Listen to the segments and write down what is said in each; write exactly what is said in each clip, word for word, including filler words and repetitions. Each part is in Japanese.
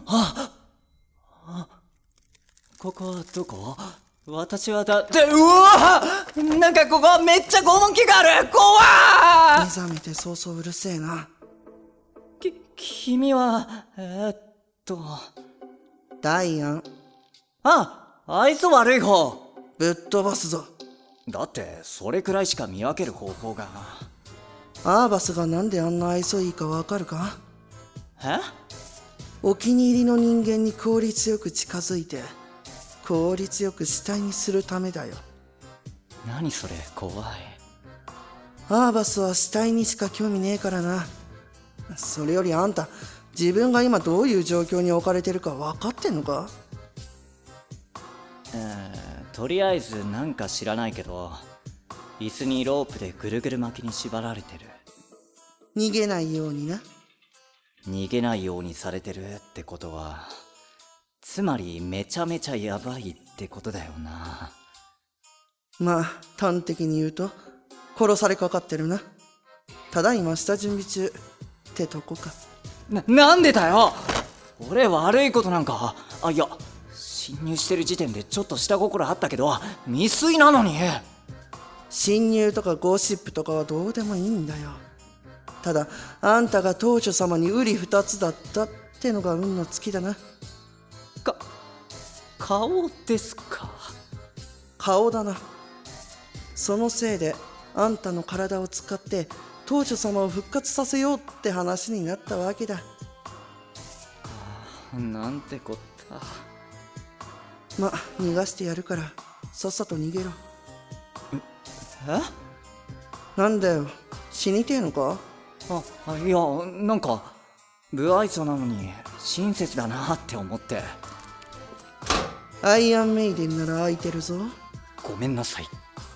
ああ、ここはどこ？私はだって、うわぁ、なんかここめっちゃ拷問器がある。怖ー。 目覚めて早々うるせえな。 き、君は、えー、っとダイアン。 あ、愛想悪い方。 ぶっ飛ばすぞ。 だってそれくらいしか見分ける方法が。 アーバスがなんであんな愛想いいかわかるか？ え？ お気に入りの人間に効率よく近づいて効率よく死体にするためだよ。 何それ、怖い。 アーバスは死体にしか興味ねえからな。それよりあんた、自分が今どういう状況に置かれてるか分かってんのか？ えー、とりあえずなんか知らないけど、椅子にロープでぐるぐる巻きに縛られてる。 逃げないようにな。 逃げないようにされてるってことは、つまりめちゃめちゃヤバいってことだよな。 まあ端的に言うと殺されかかってるな。ただいま下準備中ってとこか。 な、なんでだよ。俺悪いことなんか、あ、いや侵入してる時点でちょっと下心あったけど未遂なのに。 侵入とかゴシップとかはどうでもいいんだよ。ただあんたが当主様に瓜二つだったってのが運の尽きだな。 か、顔ですか？ 顔だな。そのせいであんたの体を使って当主様を復活させようって話になったわけだ。 なんてこった。 ま、逃がしてやるからさっさと逃げろ。 え？ なんだよ、死にてえのか？ あ、あ、いや、なんか不愛想なのに親切だなって思って。 アイアンメイデンなら空いてるぞ。 ごめんなさい。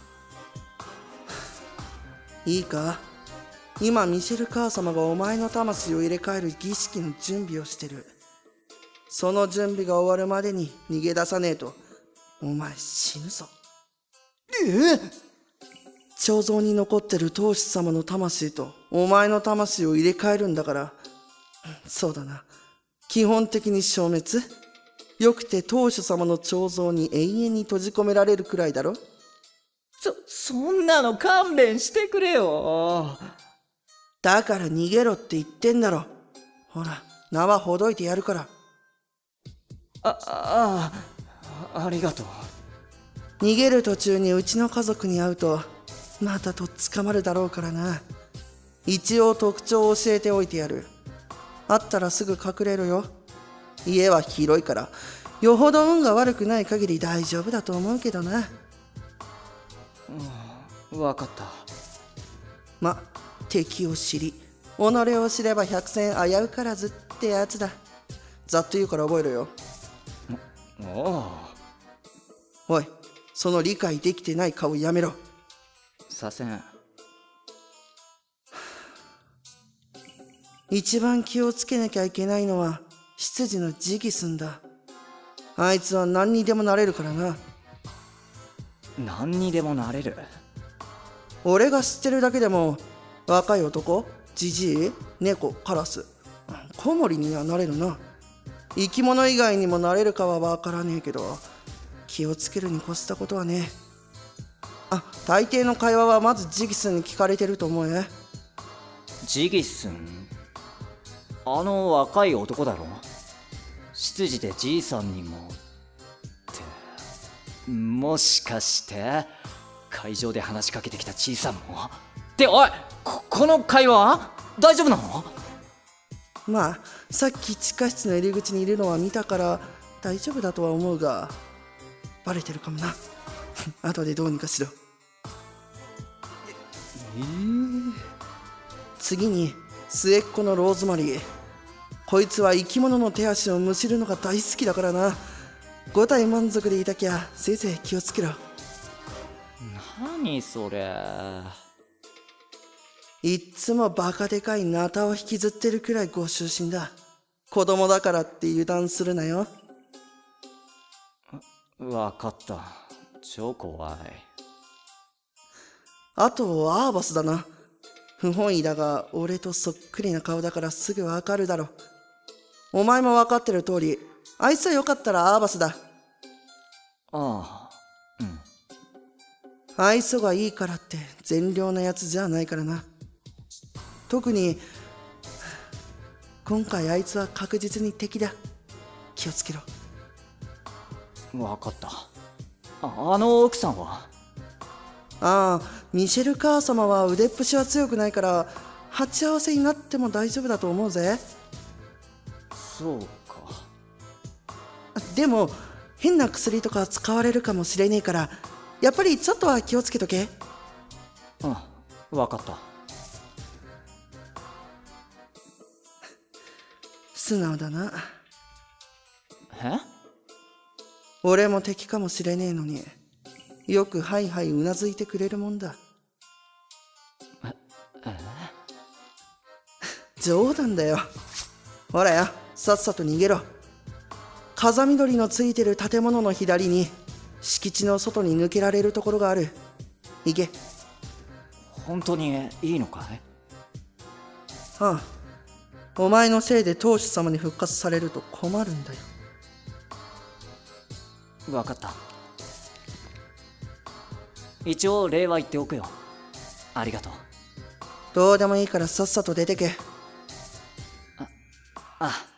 いいか、今ミシェル母様がお前の魂を入れ替える儀式の準備をしてる。その準備が終わるまでに逃げ出さねえとお前死ぬぞ。 え？ 彫像に残ってる当主様の魂とお前の魂を入れ替えるんだから、そうだな、基本的に消滅。よくて当主様の彫像に永遠に閉じ込められるくらいだろ。 そ、そんなの勘弁してくれよ。 だから逃げろって言ってんだろ。ほら、縄ほどいてやるから。 あ、ああ、ありがとう。 逃げる途中にうちの家族に会うとまたとっ捕まるだろうからな。一応特徴を教えておいてやる。会ったらすぐ隠れろよ。家は広いからよほど運が悪くない限り大丈夫だと思うけどな。 うん、分かった。 ま、敵を知り己を知れば百戦危うからずってやつだ。ざっと言うから覚えろよ。 おお。 おい、その理解できてない顔やめろ。 させん。 一番気をつけなきゃいけないのは執事のジギスンだ。あいつは何にでもなれるからな。 何にでもなれる？ 俺が知ってるだけでも若い男、ジジイ、猫、カラス、コウモリにはなれるな。生き物以外にもなれるかはわからねえけど気をつけるに越したことはねえ。あ、大抵の会話はまずジギスンに聞かれてると思え。 ジギスン？あの若い男だろ？執事でじいさんにもってもしかして会場で話しかけてきたじいさんもっておい こ, この会話大丈夫なの？ まあさっき地下室の入り口にいるのは見たから大丈夫だとは思うがバレてるかもな。後でどうにかしろ。 えー、 次に末っ子のローズマリー。こいつは生き物の手足をむしるのが大好きだからな。五体満足でいたきゃせいぜい気をつけろ。 何それ。 いっつもバカでかいナタを引きずってるくらいご就寝だ。子供だからって油断するなよ。 わかった。超怖い。 あとアーバスだな。不本意だが俺とそっくりな顔だからすぐわかるだろ。 お前も分かってる通り、あいつはよかったらアーバスだ。 ああ、うん。 愛想がいいからって善良なやつじゃないからな。特に今回あいつは確実に敵だ。気をつけろ。 分かった。あ、あの奥さんは？ ああ、ミシェル母様は腕っぷしは強くないから鉢合わせになっても大丈夫だと思うぜ。 そうか。 でも変な薬とか使われるかもしれねえから、やっぱりちょっとは気をつけとけ。 うん、分かった。 素直だな。 え？ 俺も敵かもしれねえのによくハイハイうなずいてくれるもんだ。 ええ冗談だよ。ほらよ、さっさと逃げろ。風見鶏のついてる建物の左に敷地の外に抜けられるところがある。行け。 本当にいいのかい？ ああ、お前のせいで当主様に復活されると困るんだよ。 分かった。一応礼は言っておくよ。ありがとう。 どうでもいいからさっさと出てけ。 ああ。